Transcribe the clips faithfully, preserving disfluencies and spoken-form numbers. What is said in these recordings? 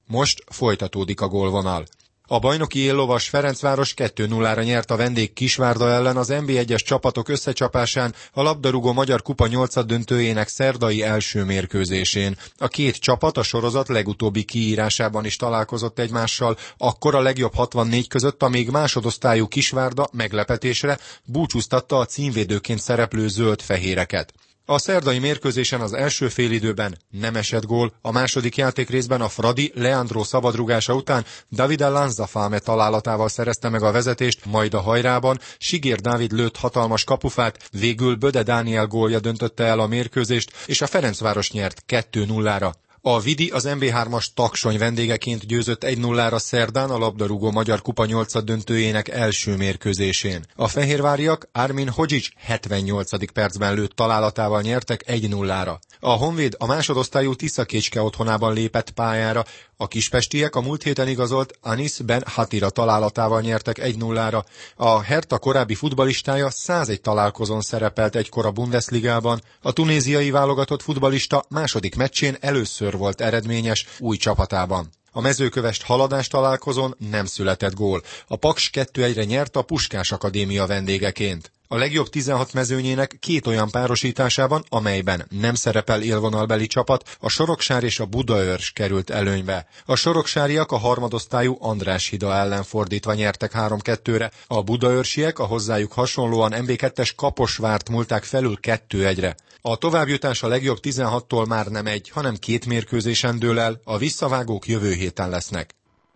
Most folytatódik a gólvonal. A bajnoki éllovas Ferencváros kettő nullára nyert a vendég Kisvárda ellen az en bé egyes csapatok összecsapásán a labdarúgó Magyar Kupa nyolcaddöntőjének szerdai első mérkőzésén. A két csapat a sorozat legutóbbi kiírásában is találkozott egymással, akkor a legjobb hatvannégy között a még másodosztályú Kisvárda meglepetésre búcsúztatta a címvédőként szereplő zöld-fehéreket. A szerdai mérkőzésen az első félidőben nem esett gól, a második játékrészben a Fradi Leandro szabadrúgása után Davide Lanzafame találatával szerezte meg a vezetést, majd a hajrában Sigér Dávid lőtt hatalmas kapufát, végül Böde Dániel gólja döntötte el a mérkőzést, és a Ferencváros nyert kettő nullára. A Vidi az em bé hármas Taksony vendégeként győzött egy nullára szerdán a labdarúgó Magyar Kupa nyolcaddöntőjének első mérkőzésén. A fehérváriak Armin Hodzic hetvennyolcadik percben lőtt találatával nyertek egy nullára. A Honvéd a másodosztályú Tiszakécske otthonában lépett pályára, a kispestiek a múlt héten igazolt Anis Ben Hatira találatával nyertek egy nullára. A Hertha korábbi futballistája százegy találkozón szerepelt egykor a Bundesligában. A tunéziai válogatott futballista második meccsén először volt eredményes új csapatában. A Mezőkövesd haladás találkozón nem született gól. A Paks kettő egyre nyert a Puskás Akadémia vendégeként. A legjobb tizenhat mezőnyének két olyan párosításában, amelyben nem szerepel élvonalbeli csapat, a Soroksár és a Budaörs került előnybe. A soroksáriak a harmadosztályú Andrássy-Hida ellen fordítva nyertek három kettőre, a budaörsiek a hozzájuk hasonlóan em bé kettes Kaposvárt múlták felül kettő egyre. A továbbjutás a legjobb tizenhattól már nem egy, hanem két mérkőzésen dől el, a visszavágók jövő héten lesznek.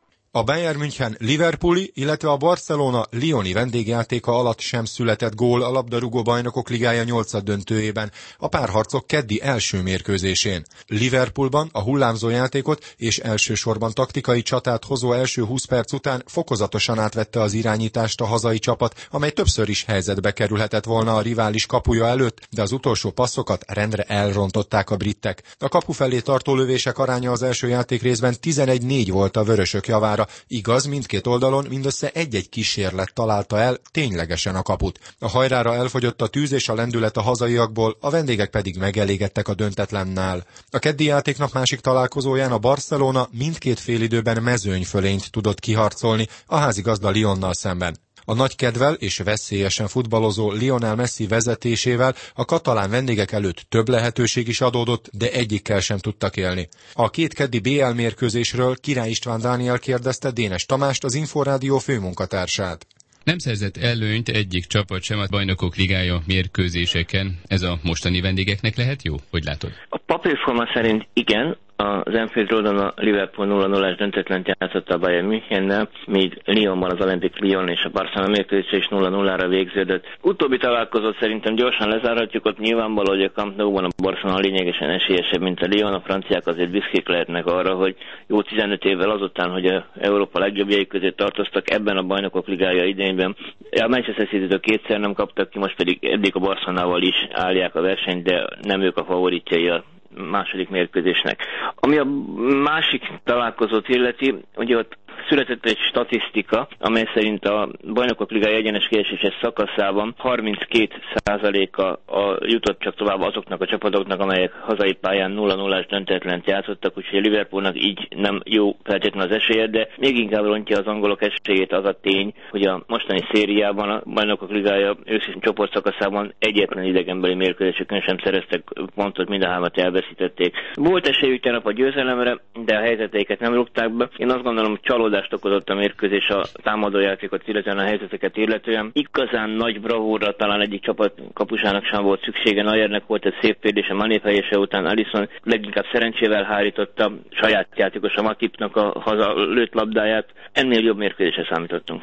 A Bayern München Liverpooli, illetve a Barcelona Lyoni vendégjátéka alatt sem született gól a labdarúgó bajnokok ligája nyolcaddöntőjében, a párharcok keddi első mérkőzésén. Liverpoolban a hullámzó játékot és elsősorban taktikai csatát hozó első húsz perc után fokozatosan átvette az irányítást a hazai csapat, amely többször is helyzetbe kerülhetett volna a rivális kapuja előtt, de az utolsó passzokat rendre elrontották a britek. A kapu felé tartó lövések aránya az első játékrészben tizenegy négy volt a vörösök javára. Igaz, mindkét oldalon mindössze egy-egy kísérlet találta el ténylegesen a kaput. A hajrára elfogyott a tűz és a lendület a hazaiakból, a vendégek pedig megelégedtek a döntetlennál. A keddi játéknap másik találkozóján a Barcelona mindkét félidőben mezőnyfölényt tudott kiharcolni a házigazda Lyonnal szemben. A nagy kedvel és veszélyesen futballozó Lionel Messi vezetésével a katalán vendégek előtt több lehetőség is adódott, de egyikkel sem tudtak élni. A két keddi bé el mérkőzésről Király István Dániel kérdezte Dénes Tamást, az Inforádió főmunkatársát. Nem szerzett előnyt egyik csapat sem a Bajnokok Ligája mérkőzéseken. Ez a mostani vendégeknek lehet jó? Hogy látod? A papírforma szerint igen. Az Anfield Roadon a Liverpool nulla nullás döntetlent játszott a Bayern Münchennel, míg Lyonban az Olympique Lyon és a Barcelona mérkőzés is nulla nullára végződött. Utóbbi találkozót szerintem gyorsan lezárhatjuk, ott nyilvánvaló, hogy a Camp Nou-ban a Barcelona lényegesen esélyesebb, mint a Lyon. A franciák azért büszkék lehetnek arra, hogy jó tizenöt évvel azután, hogy a Európa legjobbjai közé tartoztak ebben a Bajnokok Ligája idényben. A Manchester City-től kétszer nem kaptak ki, most pedig eddig a Barcelonával is állják a versenyt, de nem ők a favoritjai a második mérkőzésnek. Ami a másik találkozót illeti, ugye ott született egy statisztika, amely szerint a Bajnokok Ligája egyenes kieséses szakaszában harminckét százaléka a jutott csak tovább azoknak a csapatoknak, amelyek hazai pályán nulla nullás döntetlent játszottak, úgyhogy a Liverpoolnak így nem jó feltétlenül az esélye, de még inkább rontja az angolok esélyét az a tény, hogy a mostani szériában a Bajnokok Ligája őszi csoportszakaszában egyetlen idegenbeli mérkőzésükön sem szereztek pontot, mind a hármat elveszítették. Volt esélyük tegnap a győzelemre, de a helyzeteiket nem rúgták be. Én azt gondolom, hogy csalódást okozott a mérkőzés a támadójátékot, illetően a helyzeteket illetően. Igazán nagy bravúrra talán egyik csapat kapusának sem volt szüksége. Neuernek volt egy szép védése, Mané fejése után Alisson leginkább szerencsével hárította saját játékos a Matipnak a haza lőtt labdáját. Ennél jobb mérkőzésre számítottunk.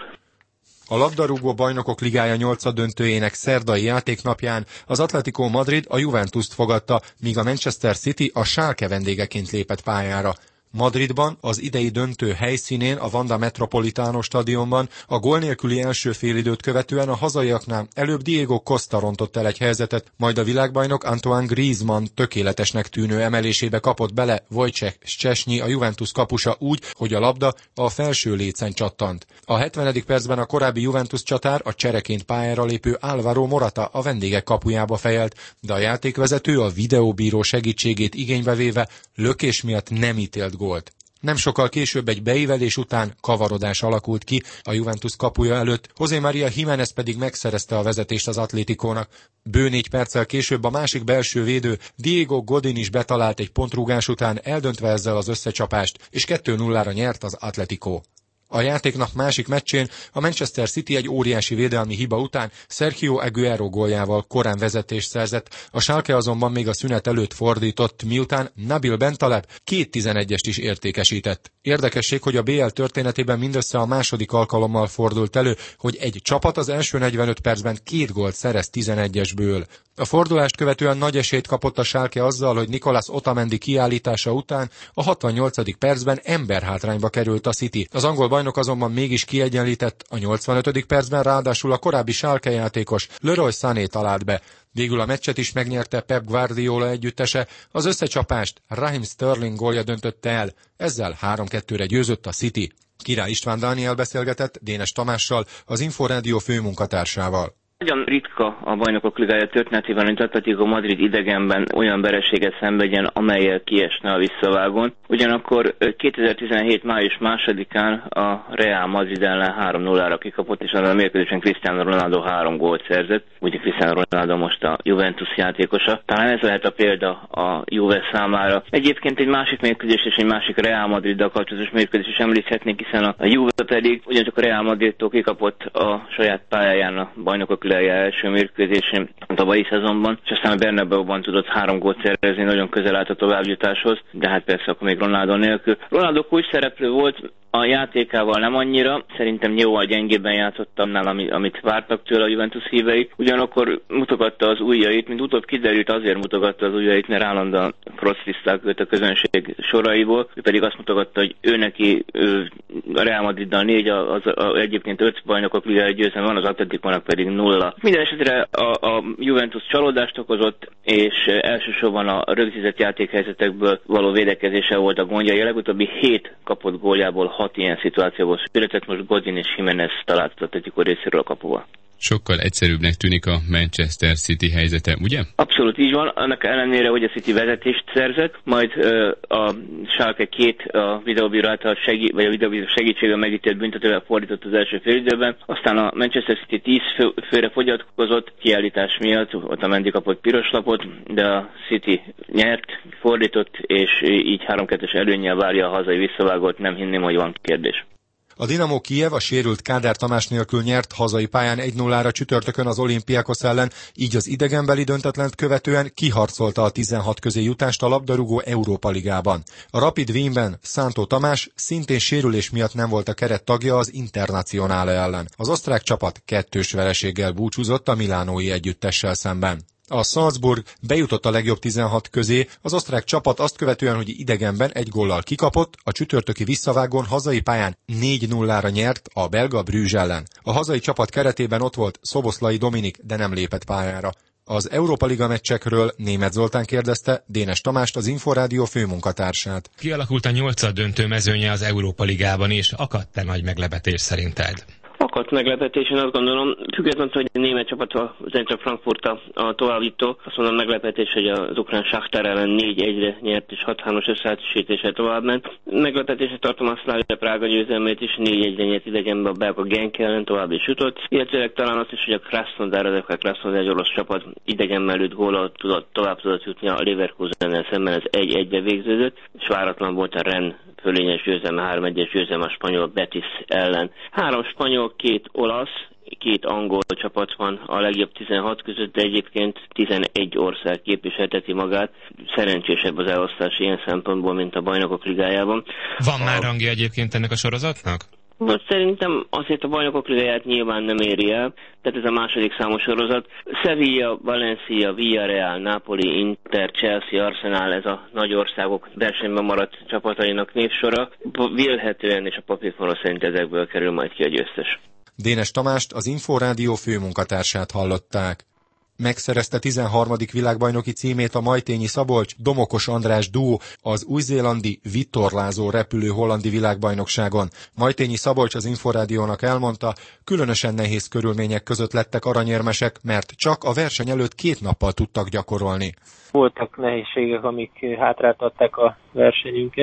A labdarúgó bajnokok ligája nyolcaddöntőjének szerdai játéknapján az Atletico Madrid a Juventust fogadta, míg a Manchester City a Schalke vendégeként lépett pályára. Madridban, az idei döntő helyszínén, a Wanda Metropolitano stadionban a gól nélküli első félidőt követően a hazaiaknál előbb Diego Costa rontott el egy helyzetet, majd a világbajnok Antoine Griezmann tökéletesnek tűnő emelésébe kapott bele Wojciech Szczesny, a Juventus kapusa úgy, hogy a labda a felső lécen csattant. A hetvenedik percben a korábbi Juventus csatár a csereként pályára lépő Álvaro Morata a vendégek kapujába fejelt, de a játékvezető a videóbíró segítségét igénybe véve lökés miatt nem ítélt gólt. Nem sokkal később egy beívelés után kavarodás alakult ki a Juventus kapuja előtt, José María Jiménez pedig megszerezte a vezetést az Atléticónak. Bő négy perccel később a másik belső védő Diego Godin is betalált egy pontrúgás után, eldöntve ezzel az összecsapást, és kettő nullára nyert az Atlético. A játéknap másik meccsén a Manchester City egy óriási védelmi hiba után Sergio Aguero góljával korán vezetést szerzett, a Schalke azonban még a szünet előtt fordított, miután Nabil Bentaleb két tizenegyest is értékesített. Érdekesség, hogy a bé el történetében mindössze a második alkalommal fordult elő, hogy egy csapat az első negyvenöt percben két gólt szerez tizenegyesből. A fordulást követően nagy esélyt kapott a Schalke azzal, hogy Nicolas Otamendi kiállítása után a hatvannyolcadik percben emberhátrányba került a City. Az angol bajnok azonban mégis kiegyenlített, a nyolcvanötödik percben ráadásul a korábbi Schalke játékos Leroy Sané talált be. Végül a meccset is megnyerte Pep Guardiola együttese, az összecsapást Raheem Sterling gólja döntötte el, ezzel három kettőre győzött a City. Király István Dániel beszélgetett Dénes Tamással, az Inforádió főmunkatársával. Nagyon ritka a Bajnokok Ligája történetében, hogy Atletico Madrid idegenben olyan vereséget szenvedjen, amellyel kiesne a visszavágón. Ugyanakkor kétezer-tizenhét május másodikán a Real Madrid ellen három nullára kikapott, és azon a mérkőzésen Cristiano Ronaldo három gólt szerzett. Ugye Cristiano Ronaldo most a Juventus játékosa. Talán ez lehet a példa a Juve számára. Egyébként egy másik mérkőzés és egy másik Real Madriddal kapcsolatos mérkőzés is említhetnénk, hiszen a Juve pedig ugyancsak a Real Madridtól kikapott a saját pályáján a Bajnokok Ligája első mérkőzésén a tavalyi szezonban, és aztán a Bernabeuban tudott három gólt szerezni, nagyon közel állt a továbbjutáshoz, de hát persze akkor még Ronaldo nélkül. Ronaldo kulcs szereplő volt, a játékával nem annyira, szerintem jóval gyengébben játszott annál, amit vártak tőle a Juventus hívei. Ugyanakkor mutogatta az ujjait, mint utóbb kiderült, azért mutogatta az ujjait, mert állandóan crossfizták őt a közönség soraiból. Ő pedig azt mutogatta, hogy ő neki ő, a Real Madriddal négy, az, az, egyébként öt Bajnokok Ligája győzelme van, az Atleticónak pedig nulla. Minden esetre a, a Juventus csalódást okozott, és elsősorban a rögzített játékhelyzetekből való védekezése volt a gondja. A legutóbbi hét kapott góljából hat ilyen szituációból született, most Godin és Jiménez talált az Atletico részéről a kapuval. Sokkal egyszerűbbnek tűnik a Manchester City helyzete, ugye? Abszolút így van, annak ellenére, hogy a City vezetést szerzett, majd ö, a Schalke két a videóbíró által segí- vagy a videóbíró segítségével megítélt büntetővel fordított az első félidőben, aztán a Manchester City tíz fő, főre fogyatkozott kiállítás miatt, ott a Mendy kapott piros lapot, de a City nyert, fordított, és így három kettős előnnyel várja a hazai visszavágót, nem hinném, hogy van kérdés. A Dinamo Kijev a sérült Kádár Tamás nélkül nyert hazai pályán egy nullára csütörtökön az Olympiakos ellen, így az idegenbeli döntetlent követően kiharcolta a tizenhat közé jutást a labdarúgó Európa Ligában. A Rapid Wienben Szántó Tamás szintén sérülés miatt nem volt a keret tagja az Internacionále ellen. Az osztrák csapat kettős vereséggel búcsúzott a milánói együttessel szemben. A Salzburg bejutott a legjobb tizenhat közé, az osztrák csapat azt követően, hogy idegenben egy góllal kikapott, a csütörtöki visszavágón hazai pályán négy nullára nyert a belga Bruges ellen. A hazai csapat keretében ott volt Szoboszlai Dominik, de nem lépett pályára. Az Európa Liga meccsekről Németh Zoltán kérdezte Dénes Tamást, az Inforádió főmunkatársát. Kialakult a nyolcaddöntő mezőnye az Európa Ligában, és akadt-e nagy meglepetés szerinted? Akadt meglepetés, én azt gondolom, függetlenül, hogy a német csapat az Eintracht Frankfurt a, a továbbító, azt mondom meglepetés, hogy az ukrán Sakhtar ellen négy egyre nyert és hat három összeállítéssel továbbment. Meglepetésre tartom a Slavia Prága győzelmét is, négy egyre nyert idegenben a belga Genk ellen tovább is jutott. Illetőleg talán azt is, hogy a Krasnodar, az a Krasnodar egy orosz csapat idegen mellett góllal tudott, tovább tudott jutni a Leverkusennel szemben, ez egy egybe végződött, és váratlan volt a Rennes fölényes győzelme, három egyes győzelme a spanyol Betis ellen. Három spanyol, két olasz, két angol csapat van a legjobb tizenhat között, de egyébként tizenegy ország képviselteti magát. Szerencsésebb az elosztás ilyen szempontból, mint a Bajnokok Ligájában. Van a... már rangja egyébként ennek a sorozatnak? Most szerintem azért a Bajnokok Ligáját nyilván nem éri el, tehát ez a második számú sorozat. Sevilla, Valencia, Villarreal, Napoli, Inter, Chelsea, Arsenal, ez a nagy országok versenyben maradt csapatainak névsora. Vélhetően és a papírforma szerint ezekből kerül majd ki a győztes. Dénes Tamást, az Inforádió főmunkatársát hallották. Megszerezte tizenharmadik világbajnoki címét a Majtényi Szabolcs Domokos András duó az új-zélandi vitorlázó repülő hollandi világbajnokságon. Majtényi Szabolcs az Inforádiónak elmondta, különösen nehéz körülmények között lettek aranyérmesek, mert csak a verseny előtt két nappal tudtak gyakorolni. Voltak nehézségek, amik hátráltatták a versenyünket.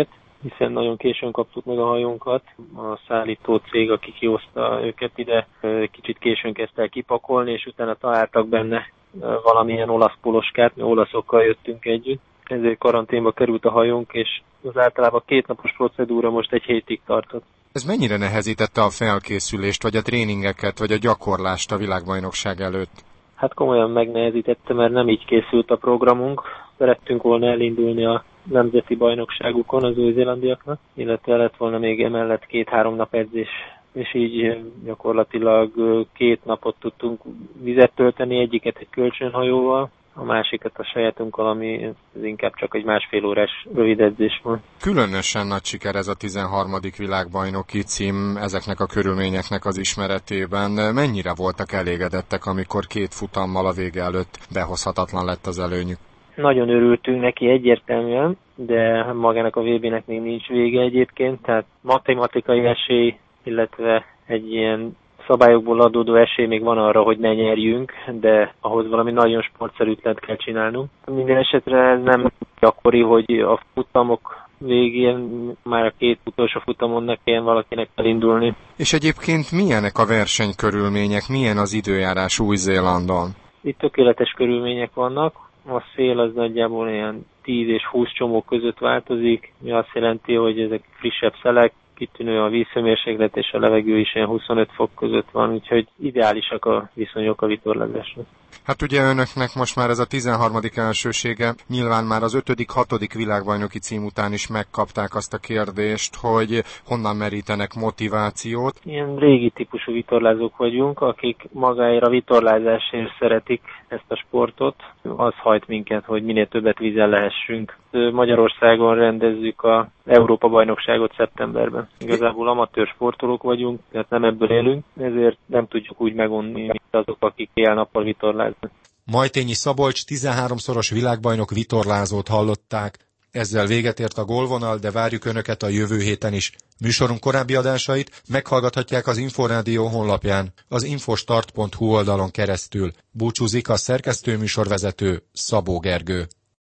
hiszen nagyon későn kaptuk meg a hajónkat. A szállító cég, aki kihozta őket ide, kicsit későn kezdte el kipakolni, és utána találtak benne valamilyen olasz poloskát, mi olaszokkal jöttünk együtt. Ezért karanténba került a hajónk, és az általában kétnapos procedúra most egy hétig tartott. Ez mennyire nehezítette a felkészülést, vagy a tréningeket, vagy a gyakorlást a világbajnokság előtt? Hát komolyan megnehezítette, mert nem így készült a programunk. Szerettünk volna elindulni a nemzeti bajnokságukon az új-zélandiaknak, illetve lett volna még emellett két-három nap edzés, és így gyakorlatilag két napot tudtunk vizet tölteni, egyiket egy kölcsönhajóval, a másikat a sajátunkkal, ami ez inkább csak egy másfél órás rövid edzés volt. Különösen nagy siker ez a tizenharmadik világbajnoki cím ezeknek a körülményeknek az ismeretében. Mennyire voltak elégedettek, amikor két futammal a vége előtt behozhatatlan lett az előnyük? Nagyon örültünk neki egyértelműen, de magának a vé bének még nincs vége egyébként, tehát matematikai esély, illetve egy ilyen szabályokból adódó esély még van arra, hogy ne nyerjünk, de ahhoz valami nagyon sportszerűtlen kell csinálnunk. Minden esetre nem gyakori, hogy a futamok végén már a két utolsó futamon ne kelljen valakinek elindulni. És egyébként milyenek a versenykörülmények, milyen az időjárás Új-Zélandon? Itt tökéletes körülmények vannak. A szél az nagyjából ilyen tíz és húsz csomó között változik, mi azt jelenti, hogy ezek frissebb szelek, kitűnő a vízhőmérséklet és a levegő is ilyen huszonöt fok között van, úgyhogy ideálisak a viszonyok a vitorlázásra. Hát ugye önöknek most már ez a tizenharmadik elsősége, nyilván már az ötödik, hatodik világbajnoki cím után is megkapták azt a kérdést, hogy honnan merítenek motivációt. Ilyen régi típusú vitorlázók vagyunk, akik magáért a vitorlázásért szeretik ezt a sportot. Az hajt minket, hogy minél többet vízen lehessünk. Magyarországon rendezzük a Európa-bajnokságot szeptemberben. Igazából amatőr sportolók vagyunk, tehát nem ebből élünk, ezért nem tudjuk úgy megonni, mint azok, akik éjjel-nappal vitorláznak. Majtényi Szabolcs tizenháromszoros világbajnok vitorlázót hallották. Ezzel véget ért a gólvonal, de várjuk Önöket a jövő héten is. Műsorunk korábbi adásait meghallgathatják az Inforádió honlapján, az infostart pont hu oldalon keresztül. Búcsúzik a szerkesztőműsorvezető Szabó Gergő.